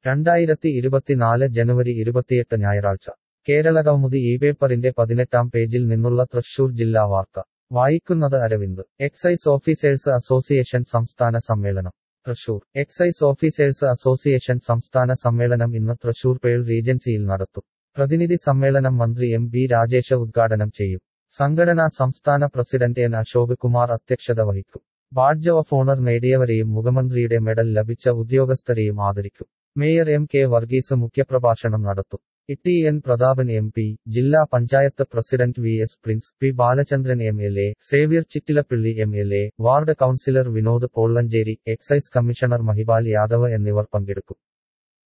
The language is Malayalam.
2024 ജനുവരി 28 ഞായറാഴ്ച കേരളകൗമുദി ഇപേപ്പറിന്റെ 18-ാം പേജിൽ നിന്നുള്ള തൃശൂർ ജില്ലാ വാർത്ത വായിക്കുന്നത് അരവിന്ദ് എക്സൈസ് ഓഫീസേഴ്സ് അസോസിയേഷൻ സംസ്ഥാന സമ്മേളനം തൃശൂർ എക്സൈസ് ഓഫീസേഴ്സ് അസോസിയേഷൻ സംസ്ഥാന സമ്മേളനം ഇന്ന് തൃശൂർ പേൾ റീജൻസിയിൽ നടത്തും പ്രതിനിധി സമ്മേളനം മന്ത്രി എം.ബി. രാജേഷ് ഉദ്ഘാടനം ചെയ്യും സംഘടനാ സംസ്ഥാന പ്രസിഡന്റ് എൻ. അശോക് കുമാർ അധ്യക്ഷത വഹിക്കും ബാഡ്ജ് ഓഫ് ഓണർ നേടിയവരെയും മുഖ്യമന്ത്രിയുടെ മെഡൽ ലഭിച്ച ഉദ്യോഗസ്ഥരെയും ആദരിക്കും മേയർ എം. കെ. വർഗീസ് മുഖ്യപ്രഭാഷണം നടത്തും ടി. എൻ. പ്രതാപൻ എം.പി., ജില്ലാ panchayat president V. S. Prince, P. Balachandran MLA., Xavier Chittilappilly MLA., ward councillor Vinod Pollancheri, excise commissioner Mahipal Yadav എന്നിവർ പങ്കെടുക്കും.